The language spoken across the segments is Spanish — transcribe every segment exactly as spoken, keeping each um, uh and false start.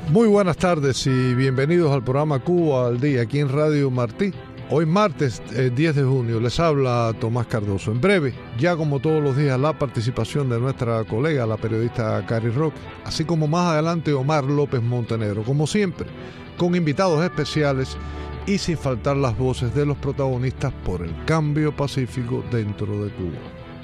Muy buenas tardes y bienvenidos al programa Cuba al Día, aquí en Radio Martí. Hoy martes eh, diez de junio les habla Tomás Cardoso. En breve, ya como todos los días, la participación de nuestra colega, la periodista Cari Roque, así como más adelante Omar López Montenegro, como siempre, con invitados especiales y sin faltar las voces de los protagonistas por el cambio pacífico dentro de Cuba.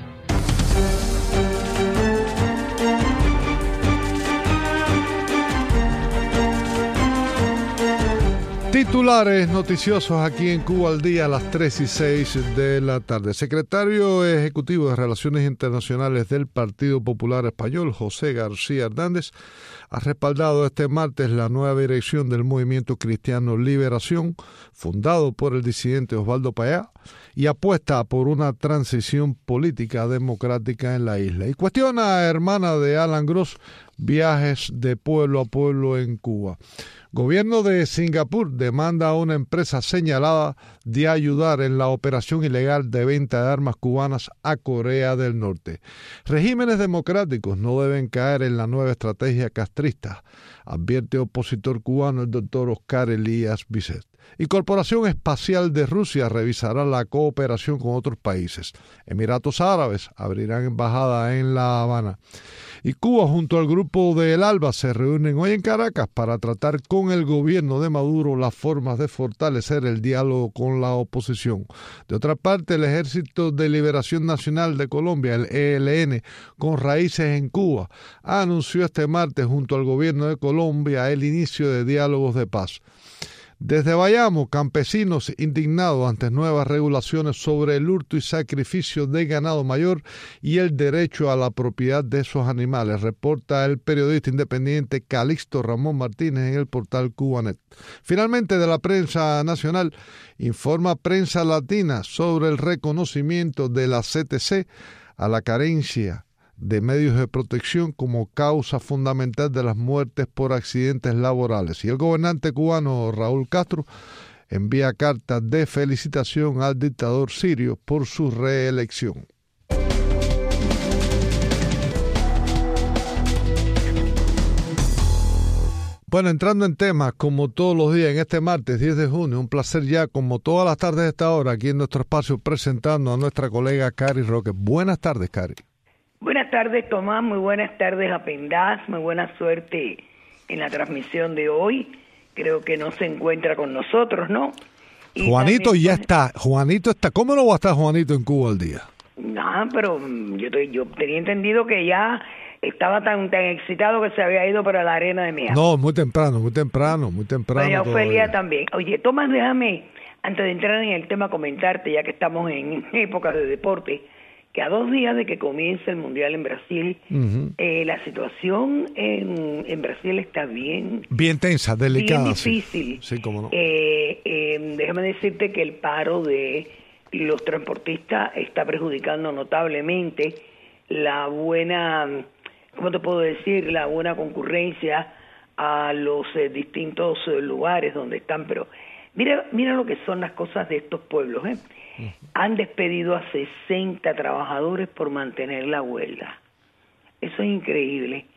Titulares noticiosos aquí en Cuba al Día a las tres y seis de la tarde. Secretario Ejecutivo de Relaciones Internacionales del Partido Popular Español, José García Hernández, ha respaldado este martes la nueva dirección del Movimiento Cristiano Liberación, fundado por el disidente Osvaldo Payá, y apuesta por una transición política democrática en la isla. Y cuestiona a hermana de Alan Gross viajes de pueblo a pueblo en Cuba. Gobierno de Singapur demanda a una empresa señalada de ayudar en la operación ilegal de venta de armas cubanas a Corea del Norte. Regímenes democráticos no deben caer en la nueva estrategia castrista, advierte opositor cubano el doctor Oscar Elías Bisset. Y Corporación Espacial de Rusia revisará la cooperación con otros países. Emiratos Árabes abrirán embajada en La Habana. Y Cuba junto al grupo de El Alba se reúnen hoy en Caracas para tratar con el gobierno de Maduro las formas de fortalecer el diálogo con la oposición. De otra parte, el Ejército de Liberación Nacional de Colombia, el E L N, con raíces en Cuba, anunció este martes junto al gobierno de Colombia el inicio de diálogos de paz. Desde Bayamo, campesinos indignados ante nuevas regulaciones sobre el hurto y sacrificio de ganado mayor y el derecho a la propiedad de esos animales, reporta el periodista independiente Calixto Ramón Martínez en el portal Cubanet. Finalmente, de la prensa nacional, informa Prensa Latina sobre el reconocimiento de la C T C a la carencia de medios de protección como causa fundamental de las muertes por accidentes laborales. Y el gobernante cubano Raúl Castro envía cartas de felicitación al dictador sirio por su reelección. Bueno, entrando en temas, como todos los días en este martes diez de junio, un placer ya, como todas las tardes de esta hora, aquí en nuestro espacio, presentando a nuestra colega Cari Roque. Buenas tardes, Cari. Buenas tardes, Tomás, muy buenas tardes a Pendaz, muy buena suerte en la transmisión de hoy. Creo que no se encuentra con nosotros, ¿no? Y Juanito también, ya está, Juanito está. ¿Cómo no va a estar Juanito en Cuba al día? No, pero yo, yo tenía entendido que ya estaba tan tan excitado que se había ido para la arena de Miami. No, muy temprano, muy temprano, muy temprano. Doña Ofelia también. Oye, Tomás, déjame, antes de entrar en el tema, comentarte, ya que estamos en épocas de deporte, que a dos días de que comience el Mundial en Brasil, uh-huh. eh, la situación en, en Brasil está bien... Bien tensa, delicada. Bien difícil. Sí, sí, cómo no. Eh, eh, déjame decirte que el paro de los transportistas está perjudicando notablemente la buena, ¿cómo te puedo decir? La buena concurrencia a los eh, distintos eh, lugares donde están, pero mira, mira lo que son las cosas de estos pueblos, ¿eh? Han despedido a sesenta trabajadores por mantener la huelga. Eso es increíble.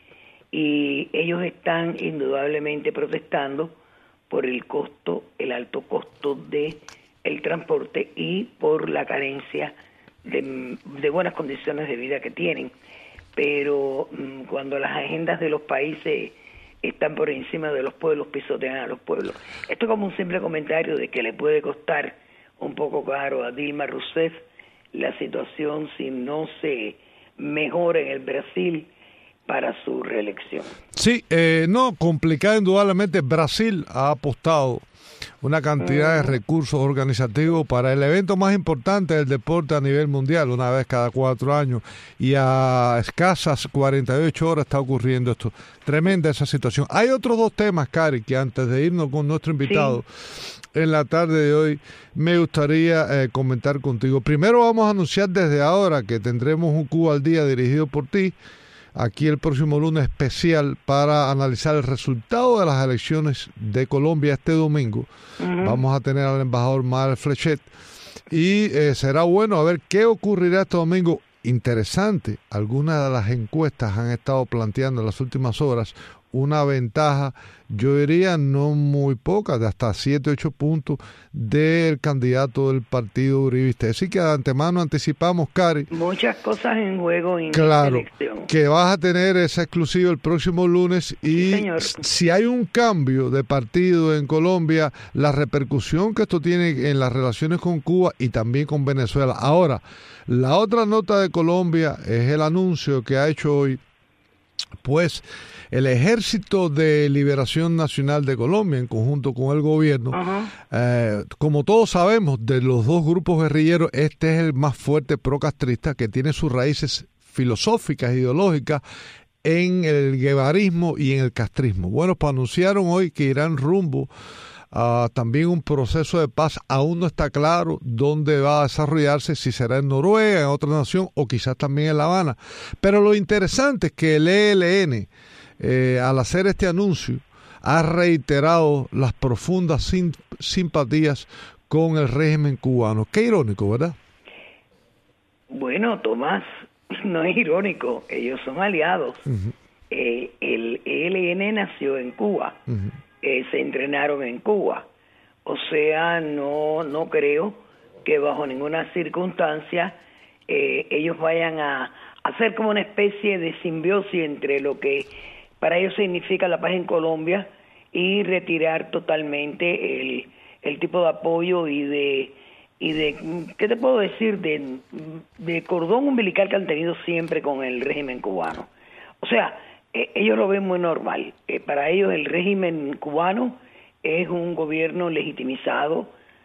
Y ellos están indudablemente protestando por el costo, el alto costo de el transporte y por la carencia de, de buenas condiciones de vida que tienen. Pero mmm, cuando las agendas de los países están por encima de los pueblos, pisotean a los pueblos. Esto es como un simple comentario de que le puede costar un poco caro a Dilma Rousseff la situación si no se mejora en el Brasil para su reelección. Sí, eh, no, complicado indudablemente. Brasil ha apostado una cantidad de recursos organizativos para el evento más importante del deporte a nivel mundial, una vez cada cuatro años, y a escasas cuarenta y ocho horas está ocurriendo esto. Tremenda esa situación. Hay otros dos temas, Cari, que antes de irnos con nuestro invitado sí. en la tarde de hoy, me gustaría eh, comentar contigo. Primero vamos a anunciar desde ahora que tendremos un Cuba al Día dirigido por ti, aquí el próximo lunes especial para analizar el resultado de las elecciones de Colombia este domingo. Uh-huh. Vamos a tener al embajador Mael Flechet y eh, será bueno a ver qué ocurrirá este domingo. Interesante, algunas de las encuestas han estado planteando en las últimas horas una ventaja, yo diría no muy poca, de hasta siete, ocho puntos del candidato del partido uribista. Así que de antemano anticipamos, Cari. Muchas cosas en juego en claro, esta elección. Que vas a tener esa exclusiva el próximo lunes y sí, si hay un cambio de partido en Colombia, la repercusión que esto tiene en las relaciones con Cuba y también con Venezuela. Ahora, la otra nota de Colombia es el anuncio que ha hecho hoy, pues, el Ejército de Liberación Nacional de Colombia, en conjunto con el gobierno, uh-huh. eh, como todos sabemos, de los dos grupos guerrilleros, este es el más fuerte procastrista, que tiene sus raíces filosóficas, ideológicas, en el guevarismo y en el castrismo. Bueno, pues anunciaron hoy que irán rumbo a también un proceso de paz. Aún no está claro dónde va a desarrollarse, si será en Noruega, en otra nación, o quizás también en La Habana. Pero lo interesante es que el E L N, Eh, al hacer este anuncio, ha reiterado las profundas sim- simpatías con el régimen cubano. Qué irónico, ¿verdad? Bueno, Tomás, no es irónico, ellos son aliados. Uh-huh. Eh, el E L N nació en Cuba, uh-huh. eh, se entrenaron en Cuba, o sea, no, no creo que bajo ninguna circunstancia eh, ellos vayan a hacer como una especie de simbiosis entre lo que para ellos significa la paz en Colombia y retirar totalmente el, el tipo de apoyo y de, y de ¿qué te puedo decir? De, de cordón umbilical que han tenido siempre con el régimen cubano. O sea, eh, ellos lo ven muy normal. Eh, para ellos el régimen cubano es un gobierno legitimizado,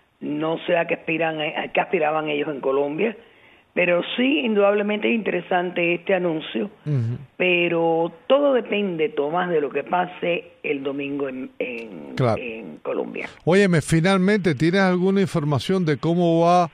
no sé a qué, aspiran, a qué aspiraban ellos en Colombia, pero sí, indudablemente es interesante este anuncio, uh-huh. pero todo depende, Tomás, de lo que pase el domingo en, en, claro. en Colombia. Óyeme, finalmente, ¿tienes alguna información de cómo va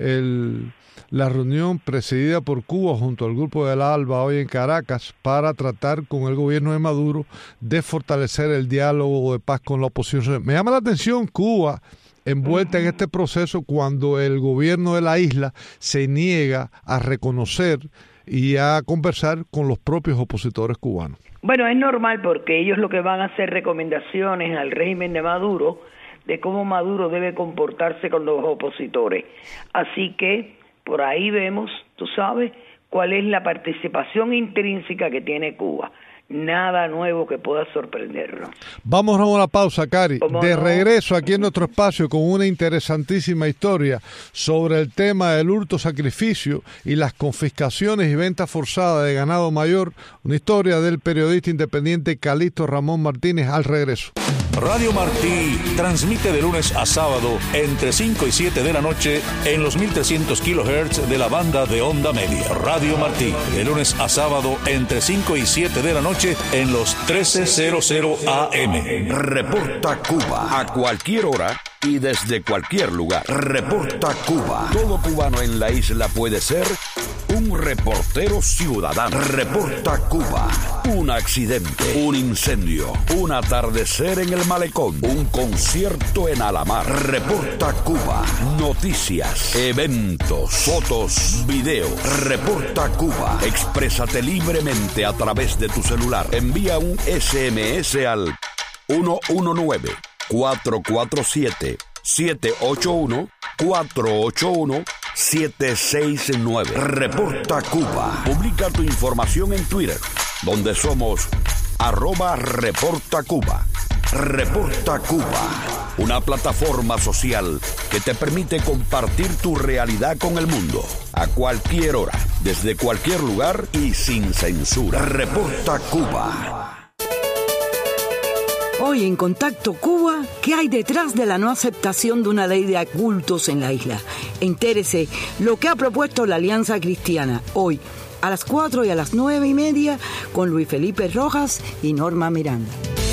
el, la reunión presidida por Cuba junto al Grupo de la ALBA hoy en Caracas para tratar con el gobierno de Maduro de fortalecer el diálogo de paz con la oposición? Me llama la atención Cuba envuelta en este proceso cuando el gobierno de la isla se niega a reconocer y a conversar con los propios opositores cubanos. Bueno, es normal porque ellos lo que van a hacer recomendaciones al régimen de Maduro de cómo Maduro debe comportarse con los opositores. Así que por ahí vemos, tú sabes, cuál es la participación intrínseca que tiene Cuba. Nada nuevo que pueda sorprendernos. Vamos a una pausa, Cari. De no? regreso aquí en nuestro espacio con una interesantísima historia sobre el tema del hurto-sacrificio y las confiscaciones y ventas forzadas de ganado mayor. Una historia del periodista independiente Calixto Ramón Martínez al regreso. Radio Martí transmite de lunes a sábado entre cinco y siete de la noche en los mil trescientos kilohertz de la banda de onda media. Radio Martí, de lunes a sábado entre cinco y siete de la noche en los trece cero A M. Reporta Cuba a cualquier hora y desde cualquier lugar. Reporta Cuba. Todo cubano en la isla puede ser un reportero ciudadano. Reporta Cuba. Un accidente, un incendio, un atardecer en el malecón, un concierto en Alamar. Reporta Cuba. Noticias, eventos, fotos, videos. Reporta Cuba. Exprésate libremente a través de tu celular. Envía un S M S al uno uno nueve, cuatro cuatro siete, siete ocho uno, cuatro ocho uno, siete seis nueve. Reporta Cuba. Publica tu información en Twitter, donde somos arroba Reporta Cuba. Reporta Cuba, una plataforma social que te permite compartir tu realidad con el mundo, a cualquier hora, desde cualquier lugar y sin censura. Reporta Cuba. Hoy en Contacto Cuba, ¿qué hay detrás de la no aceptación de una ley de cultos en la isla? Entérese lo que ha propuesto la Alianza Cristiana hoy a las cuatro y a las nueve y media con Luis Felipe Rojas y Norma Miranda.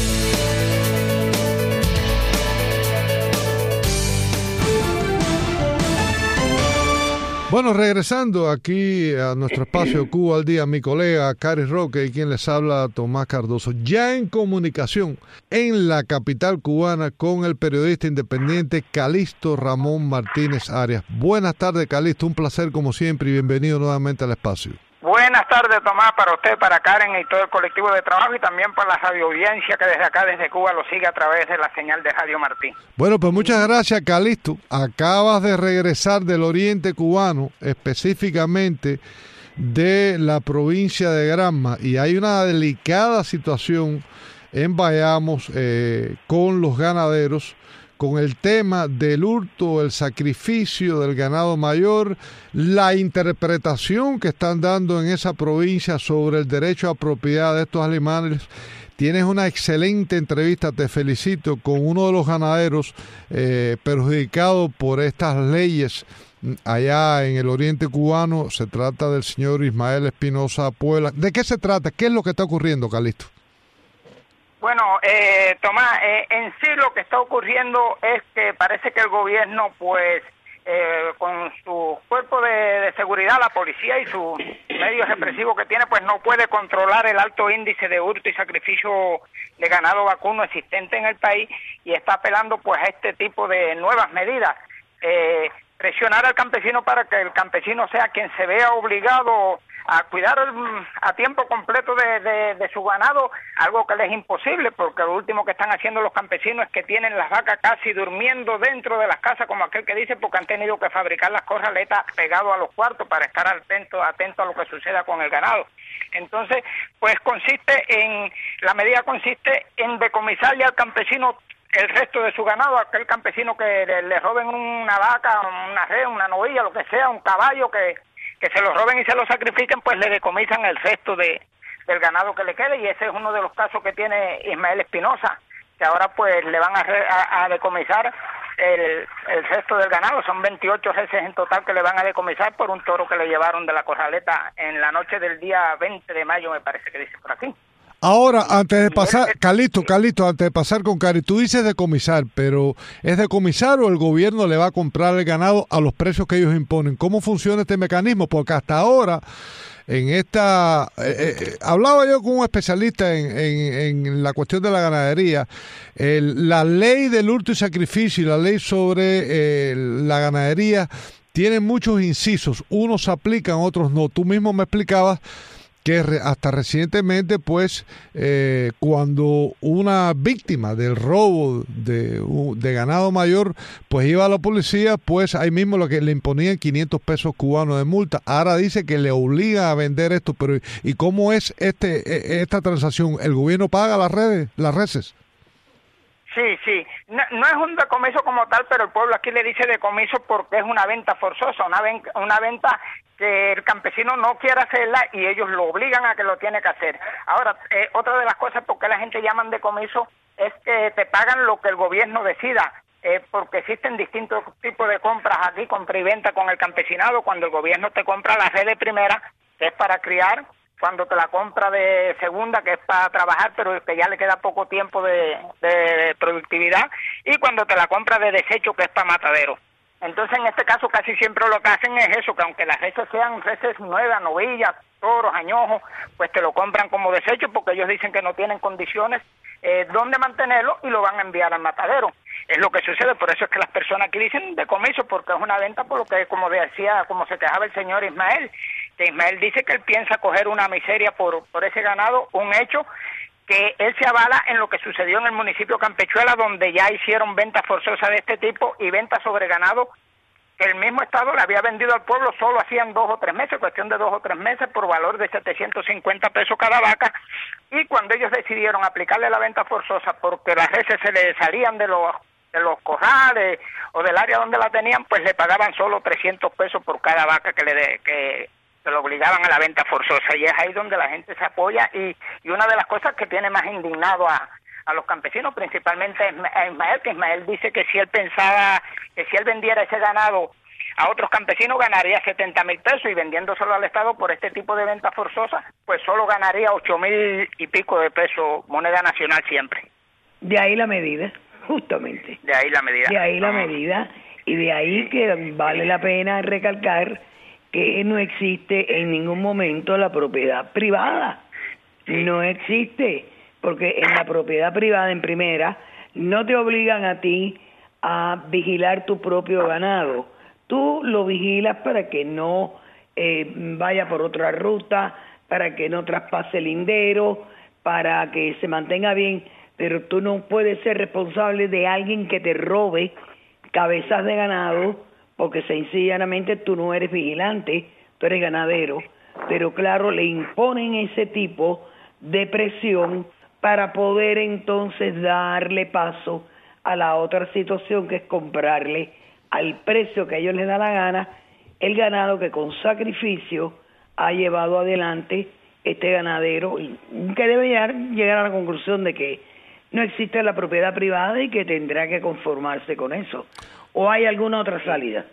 Bueno, regresando aquí a nuestro espacio Cuba al Día, mi colega Cari Roque y quien les habla, Tomás Cardoso, ya en comunicación en la capital cubana con el periodista independiente Calixto Ramón Martínez Arias. Buenas tardes, Calixto, un placer como siempre y bienvenido nuevamente al espacio. Buenas tardes, Tomás, para usted, para Karen y todo el colectivo de trabajo y también para la radioaudiencia que desde acá, desde Cuba, lo sigue a través de la señal de Radio Martí. Bueno, pues muchas gracias, Calixto. Acabas de regresar del oriente cubano, específicamente de la provincia de Granma, y hay una delicada situación en Bayamos eh, con los ganaderos, con el tema del hurto, el sacrificio del ganado mayor, la interpretación que están dando en esa provincia sobre el derecho a propiedad de estos animales. Tienes una excelente entrevista, te felicito, con uno de los ganaderos eh, perjudicados por estas leyes allá en el oriente cubano. Se trata del señor Ismael Espinosa Puebla. ¿De qué se trata? ¿Qué es lo que está ocurriendo, Calixto? Bueno, eh, Tomás, eh, en sí lo que está ocurriendo es que parece que el gobierno, pues, eh, con su cuerpo de, de seguridad, la policía y sus medios represivos que tiene, pues no puede controlar el alto índice de hurto y sacrificio de ganado vacuno existente en el país y está apelando, pues, a este tipo de nuevas medidas. Eh, presionar al campesino para que el campesino sea quien se vea obligado a cuidar a tiempo completo de, de, de su ganado, algo que les es imposible, porque lo último que están haciendo los campesinos es que tienen las vacas casi durmiendo dentro de las casas, como aquel que dice, porque han tenido que fabricar las corraletas pegado a los cuartos para estar atento, atento a lo que suceda con el ganado. Entonces, pues consiste en, la medida consiste en decomisarle al campesino el resto de su ganado, aquel campesino que le, le roben una vaca, una red, una novilla, lo que sea, un caballo, que, que se lo roben y se lo sacrifiquen, pues le decomisan el resto de, del ganado que le quede, y ese es uno de los casos que tiene Ismael Espinosa, que ahora pues le van a, re, a, a decomisar el, el resto del ganado. Son veintiocho reses en total que le van a decomisar por un toro que le llevaron de la corraleta en la noche del día veinte de mayo, me parece que dice por aquí. Ahora, antes de pasar, Calixto, Calixto, antes de pasar con Cari, tú dices decomisar, pero ¿es decomisar o el gobierno le va a comprar el ganado a los precios que ellos imponen? ¿Cómo funciona este mecanismo? Porque hasta ahora, en esta... Eh, eh, hablaba yo con un especialista en, en, en la cuestión de la ganadería. El, la ley del hurto y sacrificio y la ley sobre eh, la ganadería tienen muchos incisos. Unos se aplican, otros no. Tú mismo me explicabas que hasta recientemente, pues, eh, cuando una víctima del robo de, de ganado mayor, pues iba a la policía, pues ahí mismo lo que le imponían quinientos pesos cubanos de multa. Ahora dice que le obliga a vender esto, pero ¿y cómo es este esta transacción? ¿El gobierno paga las redes, las reses? Sí, sí. No, no es un decomiso como tal, pero el pueblo aquí le dice decomiso porque es una venta forzosa, una, ven, una venta que el campesino no quiere hacerla y ellos lo obligan a que lo tiene que hacer. Ahora, eh, otra de las cosas por qué la gente llaman decomiso es que te pagan lo que el gobierno decida, eh, porque existen distintos tipos de compras aquí, compra y venta con el campesinado. Cuando el gobierno te compra la red de primera, que es para criar, cuando te la compra de segunda, que es para trabajar, pero que ya le queda poco tiempo de, de productividad, y cuando te la compra de desecho, que es para matadero. Entonces, en este caso, casi siempre lo que hacen es eso, que aunque las reses sean reses nuevas, novillas, toros, añojos, pues te lo compran como desecho, porque ellos dicen que no tienen condiciones eh, donde mantenerlo y lo van a enviar al matadero. Es lo que sucede, por eso es que las personas aquí dicen decomiso, porque es una venta, por lo que, como decía, como se quejaba el señor Ismael, que Ismael dice que él piensa coger una miseria por, por ese ganado, un hecho que él se avala en lo que sucedió en el municipio de Campechuela, donde ya hicieron ventas forzosas de este tipo y ventas sobre ganado que el mismo Estado le había vendido al pueblo solo hacían dos o tres meses, cuestión de dos o tres meses, por valor de setecientos cincuenta pesos cada vaca, y cuando ellos decidieron aplicarle la venta forzosa porque las reses se le salían de los de los corrales o del área donde la tenían, pues le pagaban solo trescientos pesos por cada vaca que le de, que se lo obligaban a la venta forzosa, y es ahí donde la gente se apoya, y, y una de las cosas que tiene más indignado a, a los campesinos, principalmente a Ismael, que Ismael dice que si él pensaba, que si él vendiera ese ganado a otros campesinos ganaría setenta mil pesos, y vendiéndoselo al Estado por este tipo de ventas forzosas, pues solo ganaría ocho mil y pico de pesos, moneda nacional siempre. De ahí la medida, justamente. De ahí la medida. De ahí la medida, y de ahí que vale la pena recalcar que no existe en ningún momento la propiedad privada. No existe, porque en la propiedad privada, en primera, no te obligan a ti a vigilar tu propio ganado. Tú lo vigilas para que no eh, vaya por otra ruta, para que no traspase el lindero, para que se mantenga bien, pero tú no puedes ser responsable de alguien que te robe cabezas de ganado, porque sencillamente tú no eres vigilante, tú eres ganadero, pero claro, le imponen ese tipo de presión para poder entonces darle paso a la otra situación, que es comprarle al precio que a ellos les da la gana el ganado que con sacrificio ha llevado adelante este ganadero, y que debe llegar, llegar a la conclusión de que no existe la propiedad privada y que tendrá que conformarse con eso. ¿O hay alguna otra salida?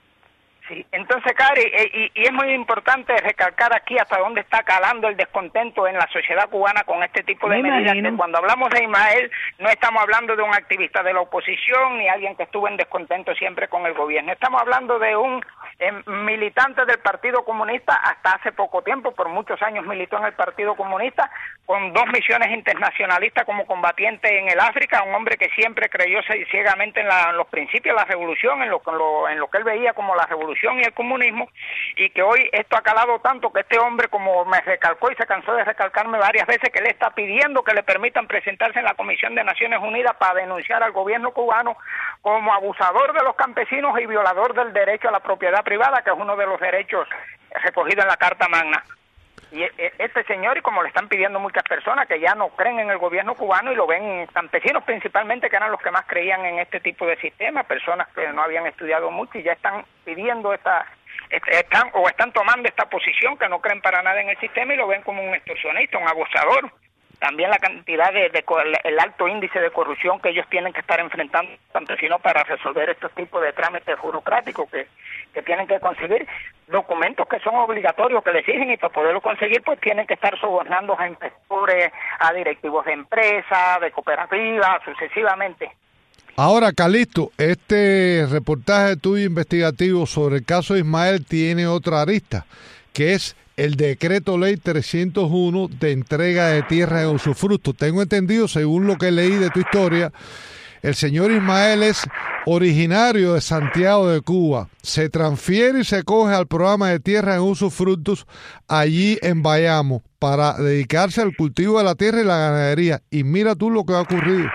Sí, entonces, Cari, y, y es muy importante recalcar aquí hasta dónde está calando el descontento en la sociedad cubana con este tipo de Me medidas. imagino. Que cuando hablamos de Ismael, no estamos hablando de un activista de la oposición ni alguien que estuvo en descontento siempre con el gobierno. Estamos hablando de un eh, militante del Partido Comunista, hasta hace poco tiempo, por muchos años militó en el Partido Comunista, con dos misiones internacionalistas como combatiente en el África, un hombre que siempre creyó ciegamente en, la, en los principios de la revolución, en lo, en, lo, en lo que él veía como la revolución y el comunismo, y que hoy esto ha calado tanto que este hombre, como me recalcó y se cansó de recalcarme varias veces, que le está pidiendo que le permitan presentarse en la Comisión de Naciones Unidas para denunciar al gobierno cubano como abusador de los campesinos y violador del derecho a la propiedad privada, que es uno de los derechos recogidos en la Carta Magna. Y este señor, y como le están pidiendo muchas personas que ya no creen en el gobierno cubano y lo ven campesinos principalmente, que eran los que más creían en este tipo de sistema, personas que no habían estudiado mucho y ya están pidiendo esta, están o están tomando esta posición, que no creen para nada en el sistema y lo ven como un extorsionista, un abusador. También la cantidad de, de el alto índice de corrupción que ellos tienen que estar enfrentando campesinos para resolver estos tipos de trámites burocráticos que, que tienen que conseguir, documentos que son obligatorios, que les exigen, y para poderlo conseguir pues tienen que estar sobornando a inspectores, a directivos de empresas, de cooperativas, sucesivamente. Ahora, Calixto, este reportaje tuyo investigativo sobre el caso de Ismael tiene otra arista, que es el decreto ley trescientos uno de entrega de tierra en usufructo. Tengo entendido, según lo que leí de tu historia, el señor Ismael es originario de Santiago de Cuba, se transfiere y se coge al programa de tierra en usufructos allí en Bayamo para dedicarse al cultivo de la tierra y la ganadería. Y mira tú lo que ha ocurrido.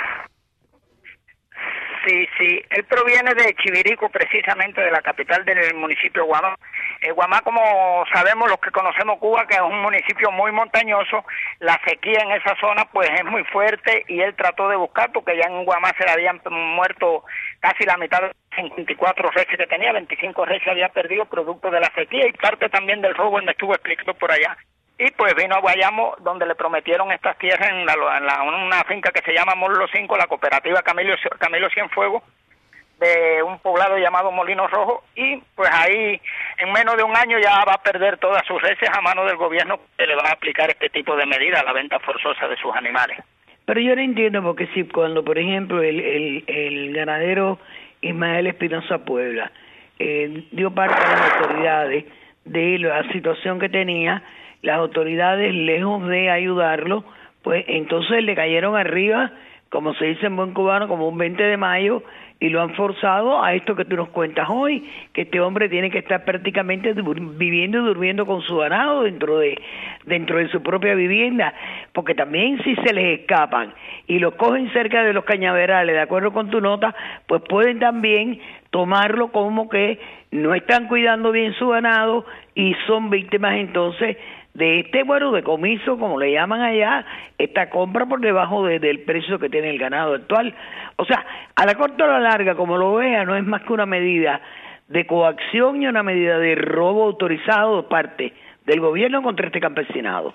Sí, sí, él proviene de Chivirico, precisamente de la capital del municipio de Guamá. Eh, Guamá, como sabemos los que conocemos Cuba, que es un municipio muy montañoso, la sequía en esa zona pues es muy fuerte, y él trató de buscar, porque ya en Guamá se le habían muerto casi la mitad de cincuenta y cuatro reses que tenía, veinticinco reses había perdido producto de la sequía y parte también del robo, donde estuvo explicando por allá. Y pues vino a Guayamo, donde le prometieron estas tierras en, la, en la, una finca que se llama Morlo cinco, la cooperativa Camilo, Camilo Cienfuegos, de un poblado llamado Molino Rojo, y pues ahí en menos de un año ya va a perder todas sus reses a mano del gobierno, que le va a aplicar este tipo de medidas a la venta forzosa de sus animales. Pero yo no entiendo, porque si cuando, por ejemplo, el, el, el ganadero Ismael Espinosa Puebla eh, dio parte a las autoridades de la situación que tenía, las autoridades, lejos de ayudarlo, pues entonces le cayeron arriba, como se dice en buen cubano, como un veinte de mayo, y lo han forzado a esto que tú nos cuentas hoy, que este hombre tiene que estar prácticamente viviendo y durmiendo con su ganado dentro de dentro de su propia vivienda, porque también si se les escapan y los cogen cerca de los cañaverales, de acuerdo con tu nota, pues pueden también tomarlo como que no están cuidando bien su ganado y son víctimas entonces de este, bueno, decomiso, como le llaman allá, esta compra por debajo de, del precio que tiene el ganado actual. O sea, a la corta o a la larga, como lo vea, no es más que una medida de coacción y una medida de robo autorizado de parte del gobierno contra este campesinado.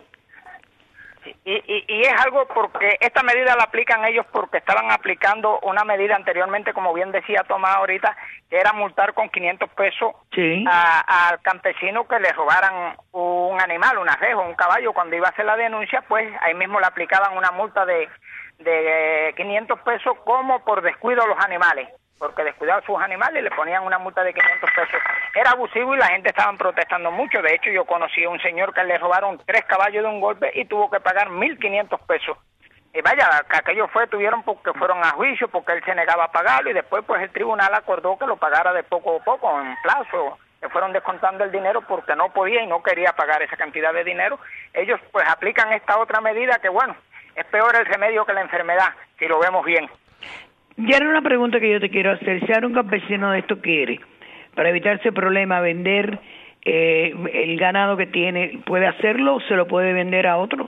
Y, y, y es algo porque esta medida la aplican ellos porque estaban aplicando una medida anteriormente, como bien decía Tomás ahorita, que era multar con quinientos pesos sí. al campesino que le robaran un animal, un arrejo, un caballo. Cuando iba a hacer la denuncia, pues ahí mismo le aplicaban una multa de, de quinientos pesos como por descuido a los animales, porque descuidaban sus animales y le ponían una multa de quinientos pesos. Era abusivo y la gente estaba protestando mucho. De hecho, yo conocí a un señor que le robaron tres caballos de un golpe y tuvo que pagar mil quinientos pesos. Y vaya, que aquello fue, tuvieron porque fueron a juicio, porque él se negaba a pagarlo, y después pues el tribunal acordó que lo pagara de poco a poco, en plazo, le fueron descontando el dinero porque no podía y no quería pagar esa cantidad de dinero. Ellos pues aplican esta otra medida que, bueno, es peor el remedio que la enfermedad, si lo vemos bien. Ya era una pregunta que yo te quiero hacer. Si ahora un campesino de esto quiere, para evitarse problema, vender eh, el ganado que tiene, ¿puede hacerlo o se lo puede vender a otro?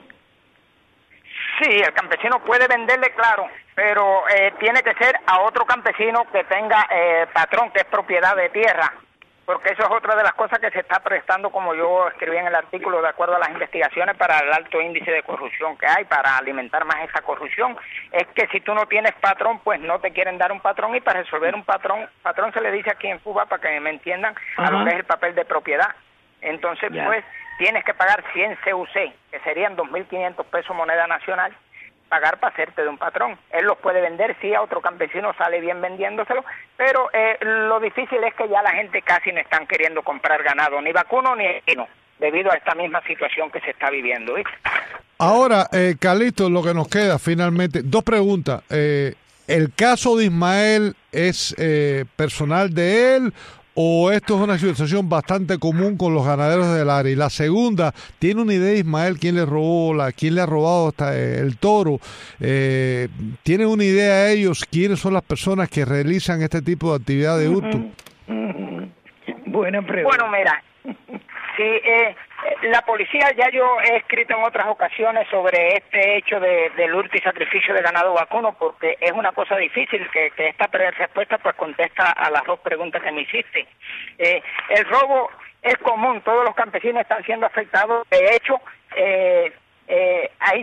Sí, el campesino puede venderle, claro, pero eh, tiene que ser a otro campesino que tenga eh, patrón, que es propiedad de tierra, porque eso es otra de las cosas que se está prestando, como yo escribí en el artículo, de acuerdo a las investigaciones, para el alto índice de corrupción que hay, para alimentar más esa corrupción, es que si tú no tienes patrón, pues no te quieren dar un patrón, y para resolver un patrón, patrón se le dice aquí en Cuba, para que me entiendan, Ajá. a lo que es el papel de propiedad. Entonces, yeah. pues, tienes que pagar cien C U C, que serían dos mil quinientos pesos moneda nacional, pagar para hacerte de un patrón. Él los puede vender, sí, a otro campesino sale bien vendiéndoselo, pero eh, lo difícil es que ya la gente casi no están queriendo comprar ganado, ni vacuno ni equino, debido a esta misma situación que se está viviendo. ¿Viste? Ahora, eh, Calixto, lo que nos queda finalmente, dos preguntas. Eh, ¿El caso de Ismael es eh, personal de él o esto es una situación bastante común con los ganaderos del área? Y la segunda, ¿tiene una idea Ismael quién le robó, la, quién le ha robado hasta el toro? Eh, ¿Tienen una idea ellos quiénes son las personas que realizan este tipo de actividad de hurto? Uh-huh. Buena pregunta. Bueno, mira, sí, eh, la policía, ya yo he escrito en otras ocasiones sobre este hecho de, del hurto y sacrificio de ganado vacuno, porque es una cosa difícil que, que esta respuesta pues contesta a las dos preguntas que me hiciste. Eh, el robo es común, todos los campesinos están siendo afectados. De hecho, eh, eh, hay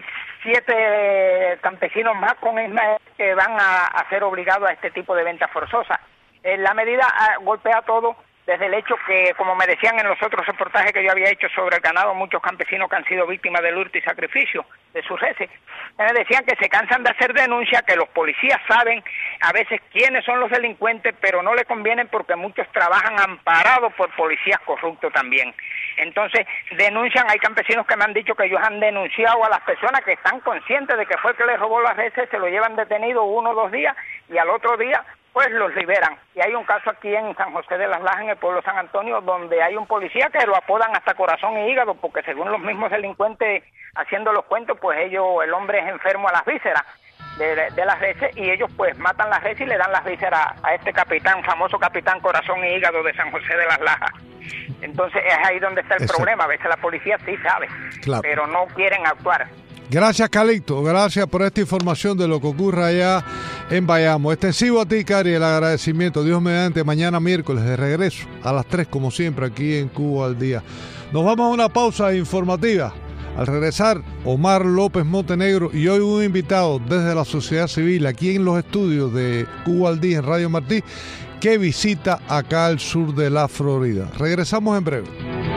siete campesinos más con Ismael que van a, a ser obligados a este tipo de venta forzosa. Eh, la medida ah, golpea todo, desde el hecho que, como me decían en los otros reportajes que yo había hecho sobre el ganado, muchos campesinos que han sido víctimas del hurto y sacrificio de sus reses, me decían que se cansan de hacer denuncias, que los policías saben a veces quiénes son los delincuentes, pero no les convienen porque muchos trabajan amparados por policías corruptos también. Entonces, denuncian, hay campesinos que me han dicho que ellos han denunciado a las personas que están conscientes de que fue el que les robó las reses, se lo llevan detenido uno o dos días y al otro día pues los liberan. Y hay un caso aquí en San José de las Lajas, en el pueblo de San Antonio, donde hay un policía que lo apodan hasta corazón y hígado, porque según los mismos delincuentes haciendo los cuentos, pues ellos, el hombre es enfermo a las vísceras de, de, de las reses, y ellos pues matan las reses y le dan las vísceras a este capitán, famoso capitán corazón y hígado de San José de las Lajas. Entonces es ahí donde está el Exacto. problema. A veces la policía sí sabe, claro. pero no quieren actuar. Gracias, Calixto. Gracias por esta información de lo que ocurre allá en Bayamo. Extensivo a ti, Cari, el agradecimiento. Dios mediante, mañana miércoles de regreso a las tres, como siempre, aquí en Cuba al Día. Nos vamos a una pausa informativa. Al regresar, Omar López Montenegro y hoy un invitado desde la sociedad civil aquí en los estudios de Cuba al Día en Radio Martí, que visita acá al sur de la Florida. Regresamos en breve.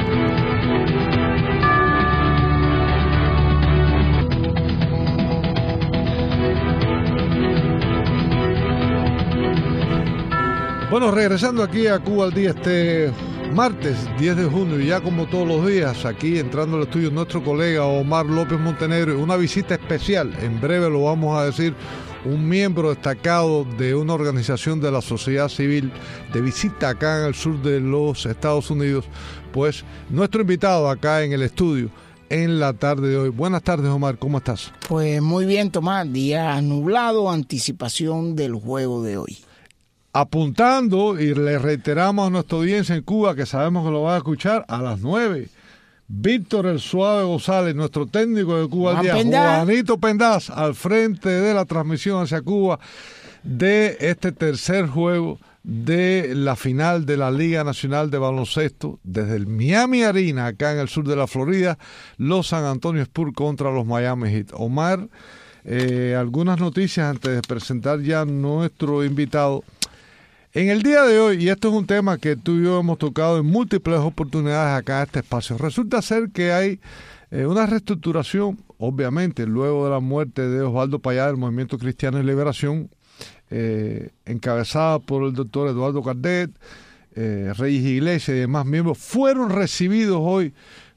Bueno, regresando aquí a Cuba al Día este martes diez de junio, y ya como todos los días, aquí entrando al estudio nuestro colega Omar López Montenegro, una visita especial, en breve lo vamos a decir, un miembro destacado de una organización de la sociedad civil de visita acá en el sur de los Estados Unidos, pues nuestro invitado acá en el estudio en la tarde de hoy. Buenas tardes, Omar, ¿cómo estás? Pues muy bien, Tomás, día nublado, anticipación del juego de hoy. Apuntando, y le reiteramos a nuestra audiencia en Cuba, que sabemos que lo va a escuchar, a las nueve, Víctor El Suave González, nuestro técnico de Cuba al Día, Juanito Pendaz, al frente de la transmisión hacia Cuba de este tercer juego de la final de la Liga Nacional de Baloncesto, desde el Miami Arena, acá en el sur de la Florida, los San Antonio Spurs contra los Miami Heat. Omar, eh, algunas noticias antes de presentar ya nuestro invitado. En el día de hoy, y esto es un tema que tú y yo hemos tocado en múltiples oportunidades acá en este espacio, resulta ser que hay eh, una reestructuración, obviamente, luego de la muerte de Osvaldo Payá del Movimiento Cristiano de Liberación, eh, encabezada por el doctor Eduardo Cardet, eh, Reyes Iglesias y demás miembros, fueron recibidos hoy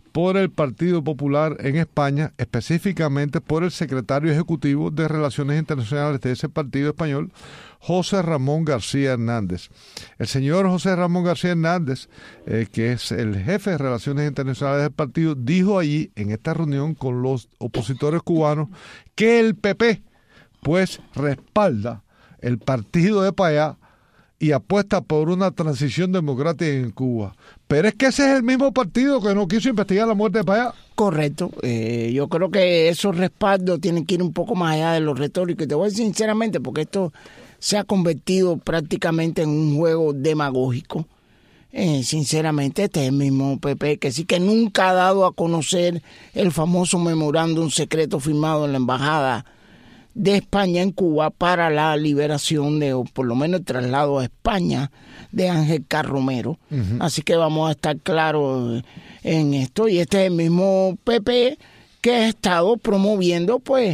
por el Partido Popular en España, específicamente por el secretario ejecutivo de Relaciones Internacionales de ese partido español, José Ramón García Hernández. El señor José Ramón García Hernández, eh, que es el jefe de Relaciones Internacionales del partido, dijo allí, en esta reunión con los opositores cubanos, que el P P, pues, respalda el partido de Payá y apuesta por una transición democrática en Cuba. Pero es que ese es el mismo partido que no quiso investigar la muerte de Payá. Correcto. Eh, yo creo que esos respaldos tienen que ir un poco más allá de lo retórico. Y te voy a decir sinceramente, porque esto se ha convertido prácticamente en un juego demagógico. Eh, sinceramente, este es el mismo P P que sí que nunca ha dado a conocer el famoso memorándum secreto firmado en la embajada de España en Cuba para la liberación de, o por lo menos el traslado a España de Ángel Carromero. Uh-huh. Así que vamos a estar claros en esto. Y este es el mismo P P que ha estado promoviendo pues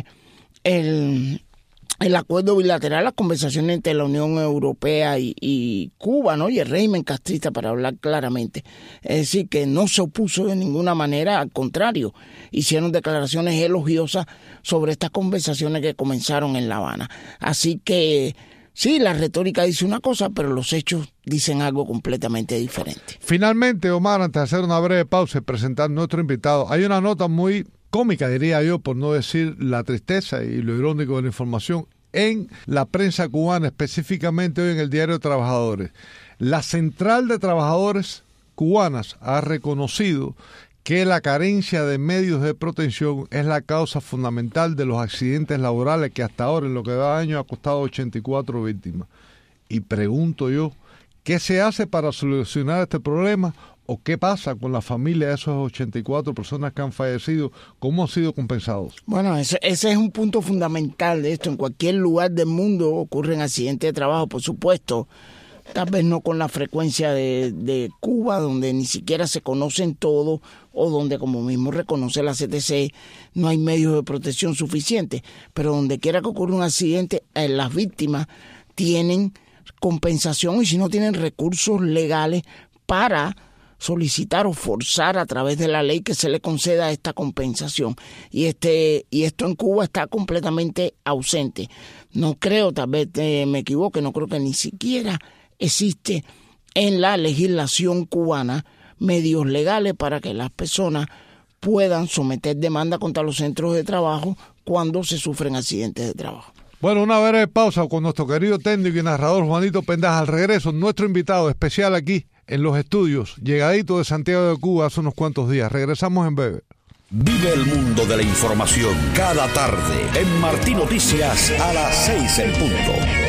el, el acuerdo bilateral, las conversaciones entre la Unión Europea y, y Cuba, ¿no? Y el régimen castrista, para hablar claramente. Es decir, que no se opuso de ninguna manera, al contrario, hicieron declaraciones elogiosas sobre estas conversaciones que comenzaron en La Habana. Así que sí, la retórica dice una cosa, pero los hechos dicen algo completamente diferente. Finalmente, Omar, antes de hacer una breve pausa y presentar a nuestro invitado, hay una nota muy cómica, diría yo, por no decir la tristeza y lo irónico de la información, en la prensa cubana, específicamente hoy en el Diario de Trabajadores. La Central de Trabajadores Cubanas ha reconocido que la carencia de medios de protección es la causa fundamental de los accidentes laborales que hasta ahora, en lo que va de año, ha costado ochenta y cuatro víctimas. Y pregunto yo, ¿qué se hace para solucionar este problema? ¿O qué pasa con la familia de esas ochenta y cuatro personas que han fallecido? ¿Cómo han sido compensados? Bueno, ese, ese es un punto fundamental de esto. En cualquier lugar del mundo ocurren accidentes de trabajo, por supuesto. Tal vez no con la frecuencia de, de Cuba, donde ni siquiera se conocen todos, o donde, como mismo reconoce la C T C, no hay medios de protección suficientes. Pero donde quiera que ocurra un accidente, eh, las víctimas tienen compensación, y si no tienen recursos legales para solicitar o forzar a través de la ley que se le conceda esta compensación. Y este y esto en Cuba está completamente ausente. No creo, tal vez eh, me equivoque, no creo que ni siquiera existe en la legislación cubana medios legales para que las personas puedan someter demanda contra los centros de trabajo cuando se sufren accidentes de trabajo. Bueno, una breve pausa con nuestro querido técnico y narrador Juanito Pendas. Al regreso, nuestro invitado especial aquí en los estudios, llegadito de Santiago de Cuba hace unos cuantos días. Regresamos en breve. Vive el mundo de la información cada tarde en Martí Noticias a las seis en punto.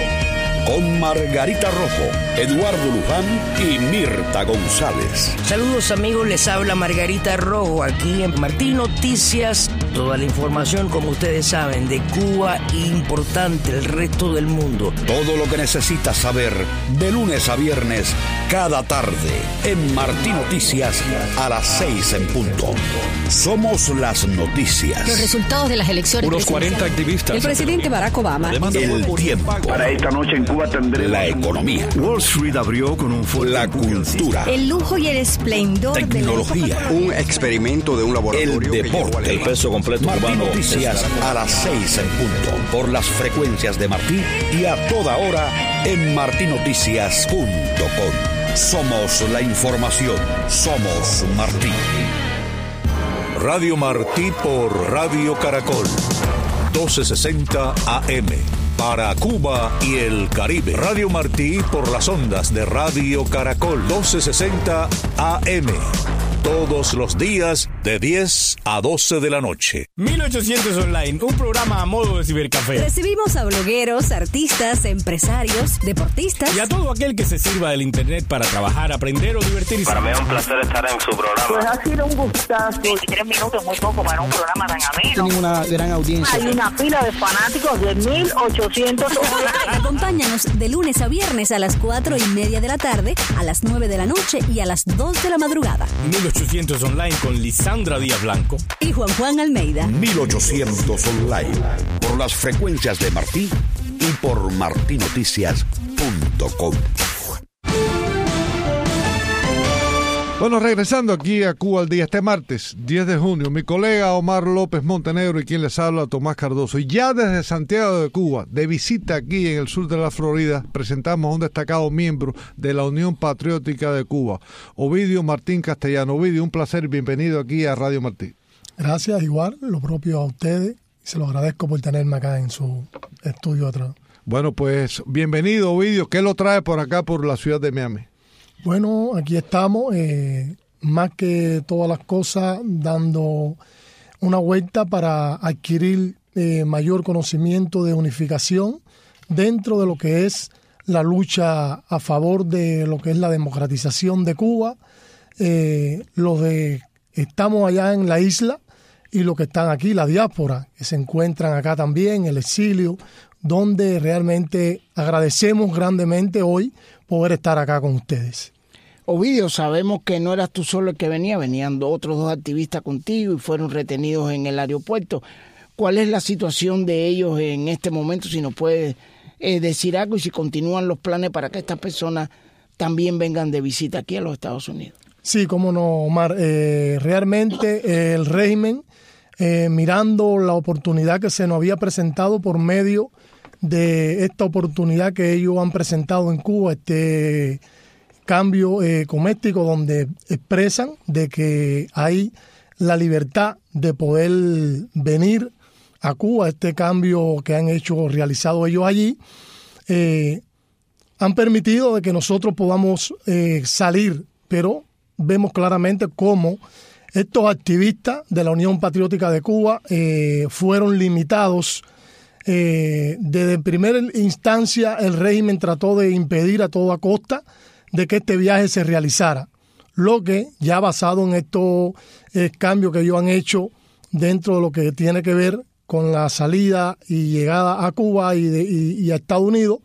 Con Margarita Rojo, Eduardo Luján y Mirta González. Saludos amigos, les habla Margarita Rojo aquí en Martí Noticias. Toda la información, como ustedes saben, de Cuba importante el resto del mundo. Todo lo que necesitas saber de lunes a viernes cada tarde en Martí Noticias a las seis en punto. Somos las noticias. Los resultados de las elecciones. Unos cuarenta activistas. El presidente Barack Obama. El tiempo. Para esta noche en Cuba tendremos la economía. Wall Street abrió con un fuerte la cultura. El lujo y el esplendor. Tecnología. De un experimento de un laboratorio. El deporte. El peso completo. Martí Noticias a las seis en punto. Por las frecuencias de Martí y a toda hora en martí noticias punto com. Somos la información. Somos Martí. Radio Martí por Radio Caracol. doce sesenta A M. Para Cuba y el Caribe. Radio Martí por las ondas de Radio Caracol. doce sesenta A M. Todos los días de diez a doce de la noche. mil ochocientos Online, un programa a modo de cibercafé. Recibimos a blogueros, artistas, empresarios, deportistas y a todo aquel que se sirva del internet para trabajar, aprender o divertirse. Para mí es un placer estar en su programa. Pues ha sido un gustazo. veintitrés minutos, muy poco para un programa tan ameno. Tienen una gran audiencia. Hay una pila de fanáticos de mil ochocientos Online. Acompáñanos de lunes a viernes a las cuatro y media de la tarde, a las nueve de la noche y a las dos de la madrugada. mil ochocientos Online con Lisandra Díaz Blanco y Juan Juan Almeida. mil ochocientos Online por las frecuencias de Martí y por martí noticias punto com. Bueno, regresando aquí a Cuba al Día, este martes diez de junio, mi colega Omar López Montenegro y quien les habla, Tomás Cardoso. Y ya desde Santiago de Cuba, de visita aquí en el sur de la Florida, presentamos a un destacado miembro de la Unión Patriótica de Cuba, Ovidio Martín Castellano. Ovidio, un placer y bienvenido aquí a Radio Martí. Gracias, igual, lo propio a ustedes. Se lo agradezco por tenerme acá en su estudio atrás. Bueno, pues bienvenido, Ovidio. ¿Qué lo trae por acá, por la ciudad de Miami? Bueno, aquí estamos, eh, más que todas las cosas, dando una vuelta para adquirir eh, mayor conocimiento de unificación dentro de lo que es la lucha a favor de lo que es la democratización de Cuba, eh, los de estamos allá en la isla y los que están aquí, la diáspora, que se encuentran acá también, el exilio, donde realmente agradecemos grandemente hoy poder estar acá con ustedes. Ovidio, sabemos que no eras tú solo el que venía, venían otros dos activistas contigo y fueron retenidos en el aeropuerto. ¿Cuál es la situación de ellos en este momento? Si nos puedes eh, decir algo y si continúan los planes para que estas personas también vengan de visita aquí a los Estados Unidos. Sí, cómo no, Omar. Eh, realmente eh, el régimen, eh, mirando la oportunidad que se nos había presentado por medio de esta oportunidad que ellos han presentado en Cuba, este cambio eh, comético donde expresan de que hay la libertad de poder venir a Cuba, este cambio que han hecho, realizado ellos allí, eh, han permitido de que nosotros podamos eh, salir, pero vemos claramente cómo estos activistas de la Unión Patriótica de Cuba eh, fueron limitados. Eh, desde primera instancia el régimen trató de impedir a toda costa de que este viaje se realizara, lo que ya basado en estos eh, cambios que ellos han hecho dentro de lo que tiene que ver con la salida y llegada a Cuba y, de, y, y a Estados Unidos,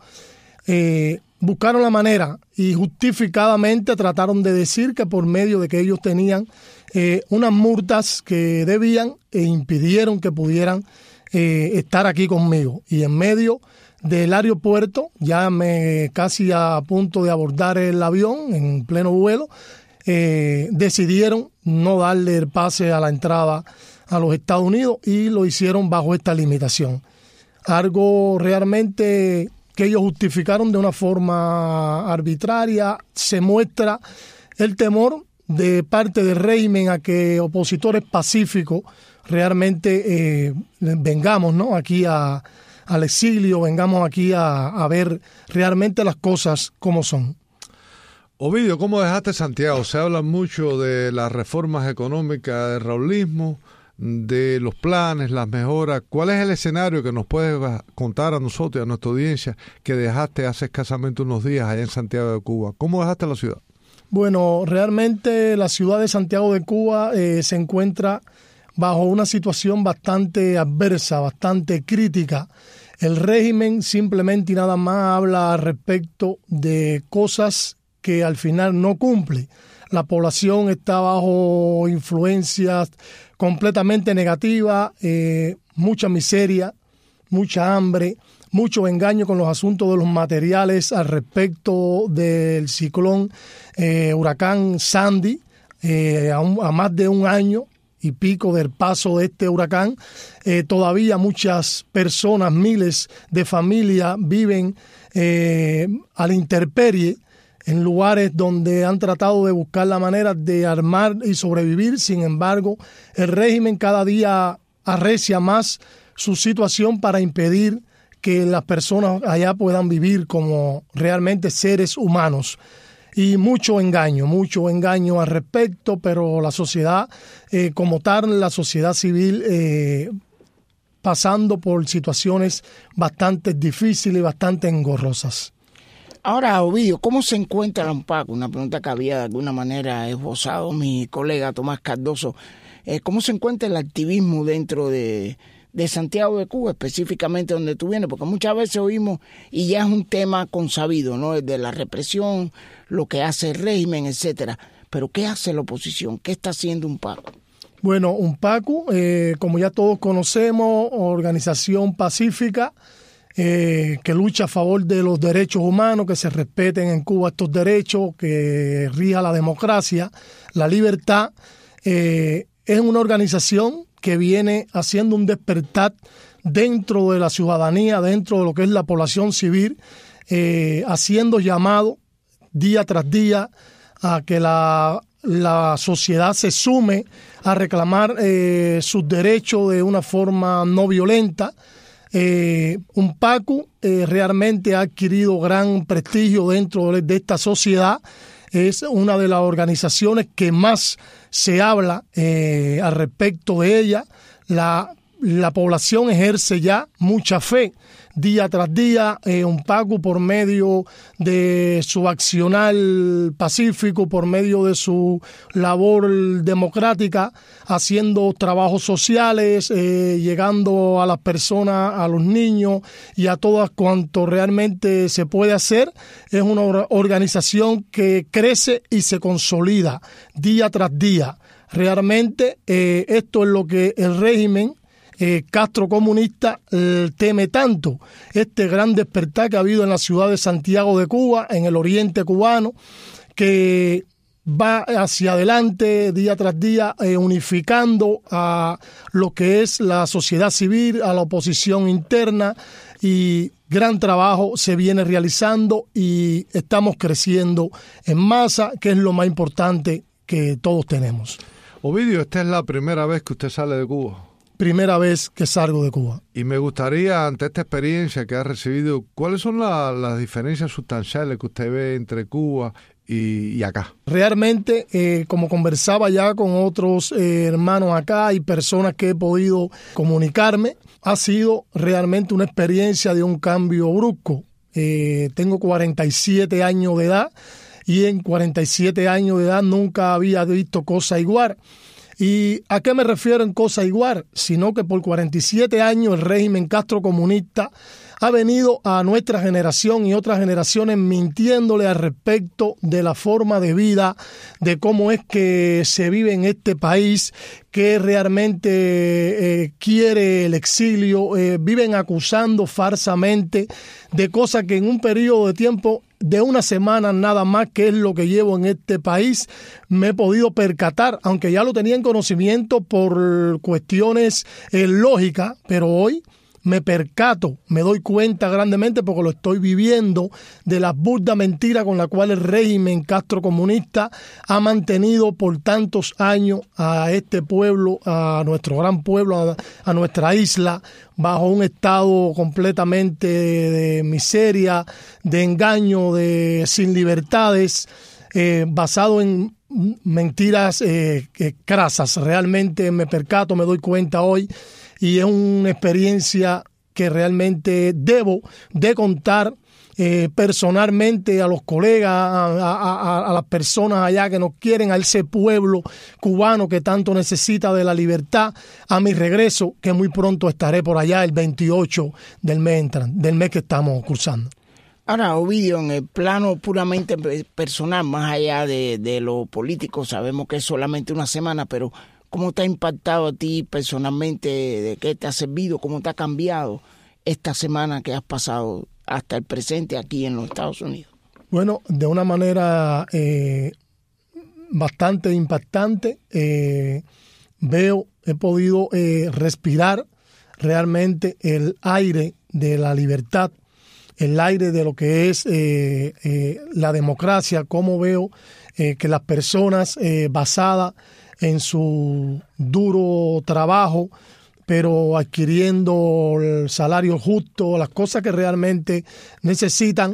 eh, buscaron la manera y justificadamente trataron de decir que por medio de que ellos tenían eh, unas multas que debían e impidieron que pudieran Eh, estar aquí conmigo. Y en medio del aeropuerto, ya me casi a punto de abordar el avión en pleno vuelo, eh, decidieron no darle el pase a la entrada a los Estados Unidos y lo hicieron bajo esta limitación. Algo realmente que ellos justificaron de una forma arbitraria. Se muestra el temor de parte del régimen a que opositores pacíficos realmente eh, vengamos, ¿no?, aquí a, al exilio, vengamos aquí a, a ver realmente las cosas como son. Ovidio, ¿cómo dejaste Santiago? Se habla mucho de las reformas económicas del raulismo, de los planes, las mejoras. ¿Cuál es el escenario que nos puedes contar a nosotros y a nuestra audiencia que dejaste hace escasamente unos días allá en Santiago de Cuba? ¿Cómo dejaste la ciudad? Bueno, realmente la ciudad de Santiago de Cuba eh, se encuentra bajo una situación bastante adversa, bastante crítica. El régimen simplemente y nada más habla respecto de cosas que al final no cumple. La población está bajo influencias completamente negativas, eh, mucha miseria, mucha hambre, mucho engaño con los asuntos de los materiales al respecto del ciclón eh, huracán Sandy, eh, a, un, a más de un año y pico del paso de este huracán. Eh, todavía muchas personas, miles de familias viven eh, a la intemperie en lugares donde han tratado de buscar la manera de armar y sobrevivir. Sin embargo, el régimen cada día arrecia más su situación para impedir que las personas allá puedan vivir como realmente seres humanos. Y mucho engaño, mucho engaño al respecto, pero la sociedad eh, como tal, la sociedad civil eh, pasando por situaciones bastante difíciles y bastante engorrosas. Ahora, Ovidio, ¿cómo se encuentra la UNPACU? Una pregunta que había de alguna manera esbozado mi colega Tomás Cardoso. Eh, ¿Cómo se encuentra el activismo dentro de, de Santiago de Cuba, específicamente donde tú vienes? Porque muchas veces oímos, y ya es un tema consabido, ¿no?, de la represión, lo que hace el régimen, etcétera. Pero ¿qué hace la oposición? ¿Qué está haciendo UNPACU? Bueno, UNPACU, eh, como ya todos conocemos, organización pacífica, eh, que lucha a favor de los derechos humanos, que se respeten en Cuba estos derechos, que rija la democracia, la libertad. Eh, es una organización que viene haciendo un despertar dentro de la ciudadanía, dentro de lo que es la población civil, eh, haciendo llamado día tras día a que la, la sociedad se sume a reclamar eh, sus derechos de una forma no violenta. Eh, UNPACU eh, realmente ha adquirido gran prestigio dentro de, de esta sociedad. Es una de las organizaciones que más se habla eh, al respecto de ella. La, la población ejerce ya mucha fe día tras día. eh, UNPACU, por medio de su accionar pacífico, por medio de su labor democrática, haciendo trabajos sociales, eh, llegando a las personas, a los niños y a todas cuanto realmente se puede hacer. Es una organización que crece y se consolida día tras día. Realmente eh, esto es lo que el régimen Eh, Castro comunista eh, teme tanto, este gran despertar que ha habido en la ciudad de Santiago de Cuba, en el oriente cubano, que va hacia adelante día tras día, eh, unificando a lo que es la sociedad civil, a la oposición interna, y gran trabajo se viene realizando y estamos creciendo en masa, que es lo más importante que todos tenemos. Ovidio, esta es la primera vez que usted sale de Cuba. Primera vez que salgo de Cuba. Y me gustaría, ante esta experiencia que ha recibido, ¿cuáles son la, las diferencias sustanciales que usted ve entre Cuba y, y acá? Realmente, eh, como conversaba ya con otros eh, hermanos acá y personas que he podido comunicarme, ha sido realmente una experiencia de un cambio brusco. Eh, tengo cuarenta y siete años de edad y en cuarenta y siete años de edad nunca había visto cosa igual. ¿Y a qué me refiero en cosa igual? Sino que por cuarenta y siete años el régimen Castro comunista ha venido a nuestra generación y otras generaciones mintiéndole al respecto de la forma de vida, de cómo es que se vive en este país, que realmente eh, quiere el exilio. Eh, viven acusando falsamente de cosas que en un periodo de tiempo de una semana nada más, que es lo que llevo en este país, me he podido percatar, aunque ya lo tenía en conocimiento por cuestiones eh, lógicas, pero hoy me percato, me doy cuenta grandemente porque lo estoy viviendo, de la burda mentira con la cual el régimen Castro comunista ha mantenido por tantos años a este pueblo, a nuestro gran pueblo, a, a nuestra isla, bajo un estado completamente de, de miseria, de engaño, de sin libertades, eh, basado en mentiras eh, eh, crasas. Realmente me percato, me doy cuenta hoy, y es una experiencia que realmente debo de contar eh, personalmente a los colegas, a, a, a las personas allá que nos quieren, a ese pueblo cubano que tanto necesita de la libertad, a mi regreso, que muy pronto estaré por allá el veintiocho del mes, entran, del mes que estamos cursando. Ahora, Ovidio, en el plano puramente personal, más allá de, de lo político, sabemos que es solamente una semana, pero ¿cómo te ha impactado a ti personalmente? ¿De qué te ha servido? ¿Cómo te ha cambiado esta semana que has pasado hasta el presente aquí en los Estados Unidos? Bueno, de una manera eh, bastante impactante. Eh, veo, he podido eh, respirar realmente el aire de la libertad, el aire de lo que es eh, eh, la democracia. Cómo veo eh, que las personas eh, basadas en su duro trabajo, pero adquiriendo el salario justo, las cosas que realmente necesitan,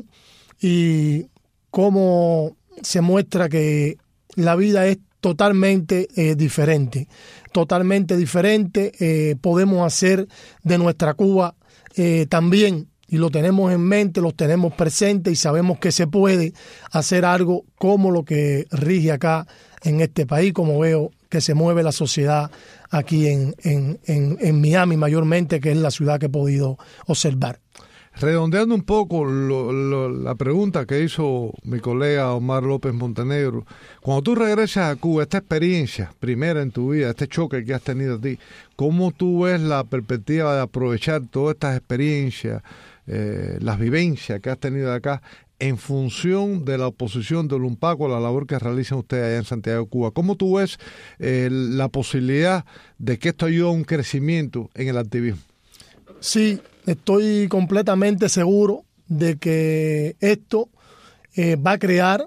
y cómo se muestra que la vida es totalmente eh, diferente, totalmente diferente. Eh, podemos hacer de nuestra Cuba eh, también, y lo tenemos en mente, los tenemos presentes y sabemos que se puede hacer algo como lo que rige acá en este país, como veo que se mueve la sociedad aquí en, en, en, en Miami mayormente, que es la ciudad que he podido observar. Redondeando un poco lo, lo, la pregunta que hizo mi colega Omar López Montenegro, cuando tú regresas a Cuba, esta experiencia primera en tu vida, este choque que has tenido a ti, ¿cómo tú ves la perspectiva de aprovechar todas estas experiencias eh, las vivencias que has tenido acá en función de la oposición del UNPACO a la labor que realizan ustedes allá en Santiago de Cuba. ¿Cómo tú ves eh, la posibilidad de que esto ayude a un crecimiento en el activismo? Sí, estoy completamente seguro de que esto eh, va a crear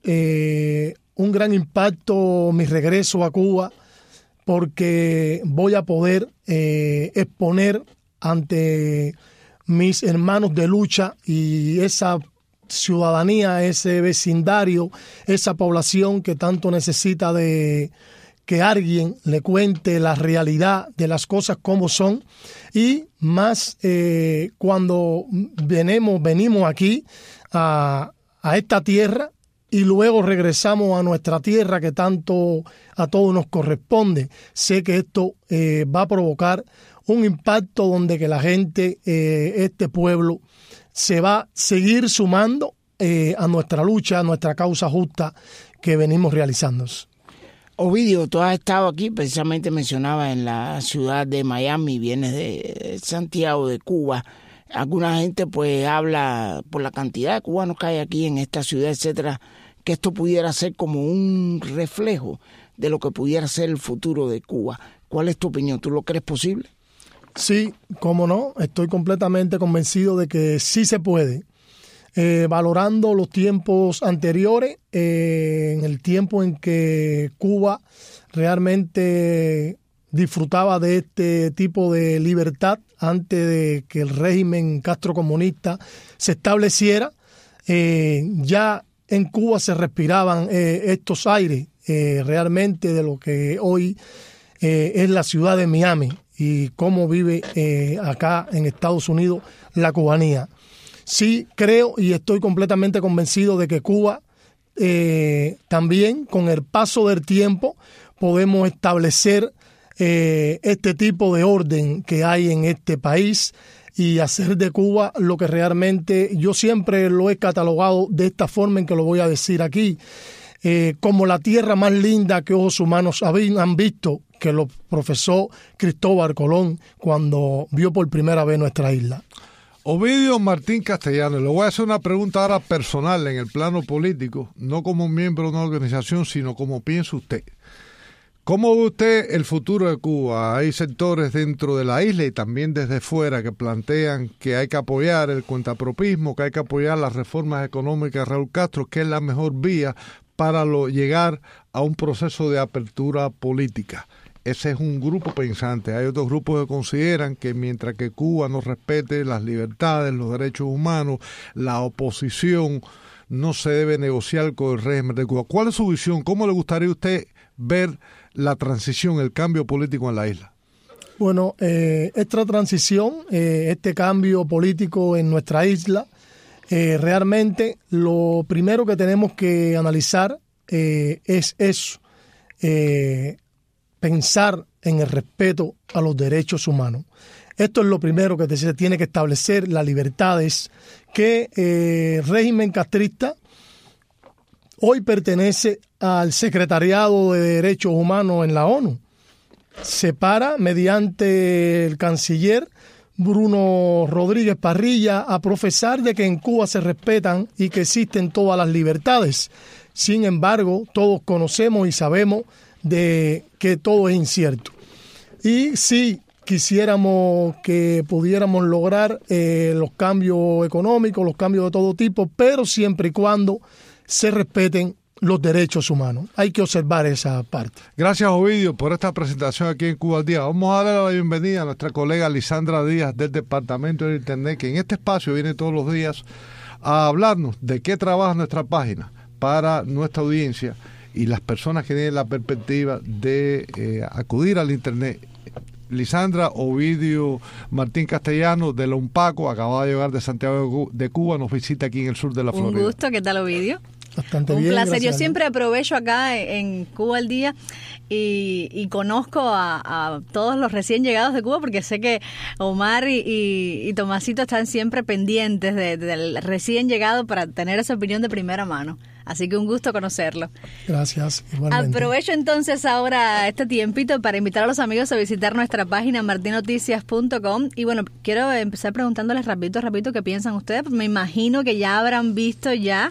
eh, un gran impacto mi regreso a Cuba, porque voy a poder eh, exponer ante mis hermanos de lucha y esa ciudadanía, ese vecindario, esa población que tanto necesita de que alguien le cuente la realidad de las cosas como son, y más eh, cuando venimos, venimos aquí a, a esta tierra y luego regresamos a nuestra tierra que tanto a todos nos corresponde. Sé que esto eh, va a provocar un impacto donde que la gente, eh, este pueblo, se va a seguir sumando eh, a nuestra lucha, a nuestra causa justa que venimos realizando. Ovidio, tú has estado aquí, precisamente mencionaba en la ciudad de Miami, vienes de Santiago de Cuba. Alguna gente pues habla por la cantidad de cubanos que hay aquí en esta ciudad, etcétera, que esto pudiera ser como un reflejo de lo que pudiera ser el futuro de Cuba. ¿Cuál es tu opinión? ¿Tú lo crees posible? Sí, cómo no, estoy completamente convencido de que sí se puede. Eh, valorando los tiempos anteriores, eh, en el tiempo en que Cuba realmente disfrutaba de este tipo de libertad antes de que el régimen castrocomunista se estableciera, eh, ya en Cuba se respiraban eh, estos aires eh, realmente de lo que hoy eh, es la ciudad de Miami y cómo vive eh, acá en Estados Unidos la cubanía. Sí creo y estoy completamente convencido de que Cuba eh, también con el paso del tiempo podemos establecer eh, este tipo de orden que hay en este país y hacer de Cuba lo que realmente yo siempre lo he catalogado de esta forma en que lo voy a decir aquí, eh, como la tierra más linda que ojos humanos han visto, que lo profesó Cristóbal Colón cuando vio por primera vez nuestra isla. Ovidio Martín Castellanos, le voy a hacer una pregunta ahora personal en el plano político, no como miembro de una organización, sino como piensa usted. ¿Cómo ve usted el futuro de Cuba? Hay sectores dentro de la isla y también desde fuera que plantean que hay que apoyar el cuentapropismo, que hay que apoyar las reformas económicas de Raúl Castro, que es la mejor vía para lo, llegar a un proceso de apertura política. Ese es un grupo pensante. Hay otros grupos que consideran que mientras que Cuba no respete las libertades, los derechos humanos, la oposición, no se debe negociar con el régimen de Cuba. ¿Cuál es su visión? ¿Cómo le gustaría a usted ver la transición, el cambio político en la isla? Bueno, eh, esta transición, eh, este cambio político en nuestra isla, eh, realmente lo primero que tenemos que analizar eh, es eso, eh, pensar en el respeto a los derechos humanos. Esto es lo primero que se tiene que establecer, las libertades, que eh, el régimen castrista hoy pertenece al Secretariado de Derechos Humanos en la ONU. Se para mediante el canciller Bruno Rodríguez Parrilla a profesar de que en Cuba se respetan y que existen todas las libertades. Sin embargo, todos conocemos y sabemos de que todo es incierto. Y si quisiéramos que pudiéramos lograr eh, los cambios económicos, los cambios de todo tipo, pero siempre y cuando se respeten los derechos humanos. Hay que observar esa parte. Gracias, Ovidio, por esta presentación aquí en Cuba al Día. Vamos a darle la bienvenida a nuestra colega Lisandra Díaz del Departamento de Internet, que en este espacio viene todos los días a hablarnos de qué trabaja nuestra página para nuestra audiencia y las personas que tienen la perspectiva de eh, acudir al Internet. Lisandra, Ovidio Martín Castellanos de la UNPACO, acaba de llegar de Santiago de Cuba, nos visita aquí en el sur de la Florida. Un gusto, ¿qué tal, Ovidio? Bastante Un bien, placer. gracias. Yo siempre aprovecho acá en Cuba al Día y, y conozco a, a todos los recién llegados de Cuba porque sé que Omar y, y, y Tomasito están siempre pendientes de, del recién llegado para tener esa opinión de primera mano. Así que un gusto conocerlo. Gracias, igualmente. Aprovecho entonces ahora este tiempito para invitar a los amigos a visitar nuestra página martin noticias punto com. Y bueno, quiero empezar preguntándoles rapidito, rapidito qué piensan ustedes. Me imagino que ya habrán visto ya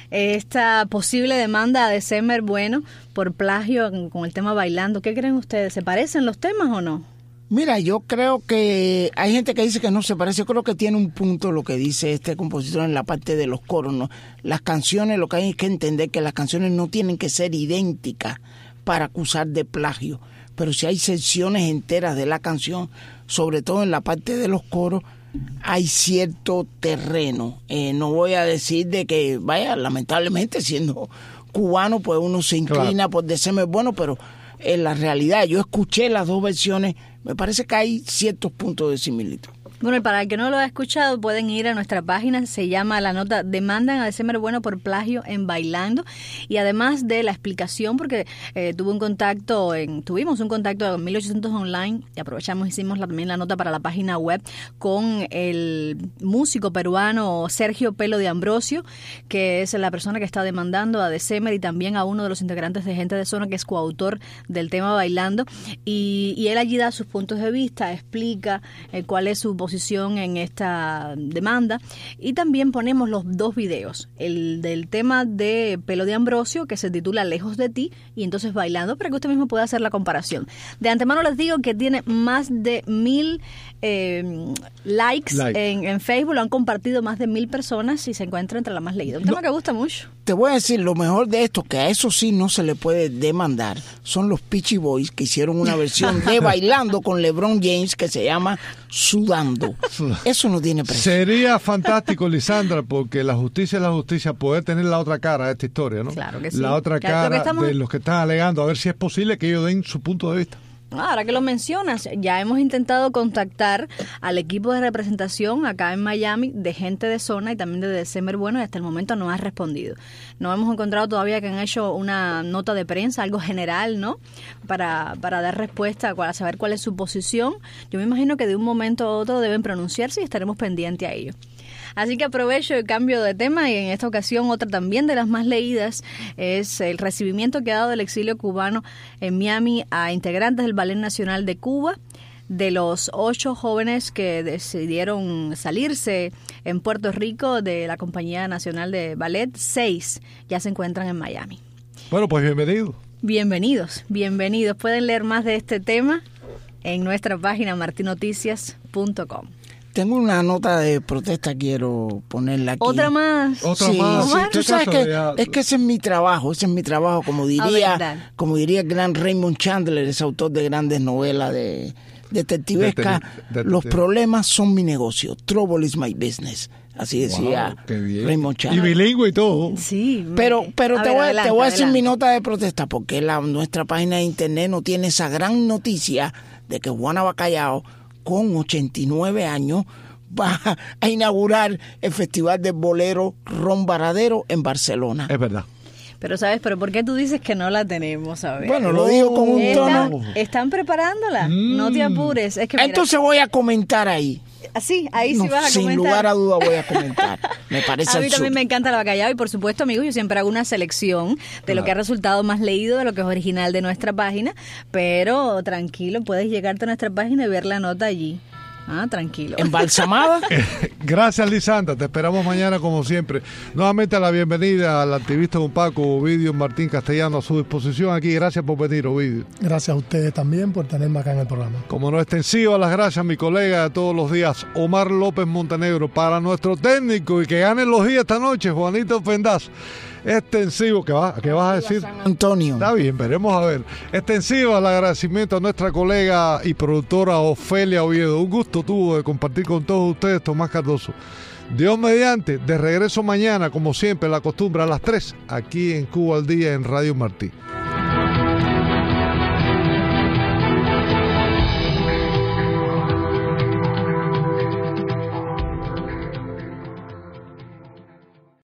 esta posible demanda de December Bueno por plagio con el tema Bailando. ¿Qué creen ustedes? ¿Se parecen los temas o no? Mira, yo creo que hay gente que dice que no se parece. Yo creo que tiene un punto lo que dice este compositor en la parte de los coros, ¿no? Las canciones, lo que hay que entender que las canciones no tienen que ser idénticas para acusar de plagio. Pero si hay secciones enteras de la canción, sobre todo en la parte de los coros, hay cierto terreno. Eh, no voy a decir de que, vaya, lamentablemente siendo cubano, pues uno se inclina claro. por decirme bueno, pero en la realidad yo escuché las dos versiones, me parece que hay ciertos puntos de similitud. Bueno, para el que no lo ha escuchado, pueden ir a nuestra página, se llama la nota Demandan a December Bueno por plagio en Bailando, y además de la explicación, porque eh, tuve un contacto, en, tuvimos un contacto en mil ochocientos Online, y aprovechamos, hicimos la, también la nota para la página web, con el músico peruano Sergio Pelo de Ambrosio, que es la persona que está demandando a December, y también a uno de los integrantes de Gente de Zona, que es coautor del tema Bailando, y, y él allí da sus puntos de vista, explica eh, cuál es su posición en esta demanda, y también ponemos los dos videos, el del tema de Pelo de Ambrosio, que se titula Lejos de ti, y entonces Bailando, para que usted mismo pueda hacer la comparación. De antemano les digo que tiene más de mil eh, likes like. en, en Facebook, lo han compartido más de mil personas y se encuentra entre las más leídas. Un tema no, que gusta mucho. Te voy a decir, lo mejor de esto, que a eso sí no se le puede demandar, son los Peachy Boys, que hicieron una versión de Bailando con LeBron James que se llama Sudando. Eso no tiene precio. Sería fantástico, Lisandra, porque la justicia es la justicia, poder tener la otra cara de esta historia, ¿no? Claro que sí. La otra claro, cara estamos... de los que están alegando, a ver si es posible que ellos den su punto de vista. Ahora que lo mencionas, ya hemos intentado contactar al equipo de representación acá en Miami de Gente de Zona y también de December Bueno, y hasta el momento no ha respondido. No hemos encontrado todavía que han hecho una nota de prensa, algo general, ¿no? Para, para dar respuesta, para saber cuál es su posición. Yo me imagino que de un momento a otro deben pronunciarse y estaremos pendientes a ello. Así que aprovecho el cambio de tema, y en esta ocasión otra también de las más leídas es el recibimiento que ha dado el exilio cubano en Miami a integrantes del Ballet Nacional de Cuba. De los ocho jóvenes que decidieron salirse en Puerto Rico de la Compañía Nacional de Ballet, seis ya se encuentran en Miami. Bueno, pues bienvenidos. Bienvenidos, bienvenidos. Pueden leer más de este tema en nuestra página martin noticias punto com. Tengo una nota de protesta, quiero ponerla aquí. ¿Otra más? ¿Otra sí, más? Sí, tú sabes que es que ese es mi trabajo, ese es mi trabajo, como diría, como diría el gran Raymond Chandler, es autor de grandes novelas de detectivesca. De, de, de, los de, problemas son mi negocio. Trouble is my business. Así decía wow, Raymond Chandler. Y bilingüe y todo. Sí. Pero, pero a te, ver, voy, adelante, te voy a decir adelante. mi nota de protesta, porque la, nuestra página de internet no tiene esa gran noticia de que Juana Bacallao, con ochenta y nueve años, va a inaugurar el Festival del Bolero Ron Varadero en Barcelona. Es verdad. Pero, ¿sabes? ¿Pero por qué tú dices que no la tenemos? A ver. Bueno, lo digo con un ¿Están, tono. ¿Están preparándola? Mm. No te apures. Es que, mira, entonces voy a comentar ahí. Sí, ahí sí no, vas a sin comentar. Sin lugar a duda voy a comentar. Me parece A mí absurdo. también me encanta la Bacallao, y por supuesto, amigos, yo siempre hago una selección de claro. lo que ha resultado más leído, de lo que es original de nuestra página, pero tranquilo, puedes llegarte a nuestra página y ver la nota allí. Ah, tranquilo. ¿Embalsamada? Gracias, Lisandra. Te esperamos mañana como siempre. Nuevamente la bienvenida al activista don Paco Ovidio Martín Castellano a su disposición aquí. Gracias por venir, Ovidio. Gracias a ustedes también por tenerme acá en el programa. Como no extensiva, las gracias a mi colega de todos los días, Omar López Montenegro, para nuestro técnico y que gane los días esta noche, Juanito Fendaz. Extensivo, ¿qué, va, ¿qué vas a decir? San Antonio. Está bien, veremos a ver. Extensivo el agradecimiento a nuestra colega y productora Ofelia Oviedo. Un gusto tuvo de compartir con todos ustedes, Tomás Cardoso. Dios mediante, de regreso mañana, como siempre, la costumbre a las tres, aquí en Cuba al Día en Radio Martí.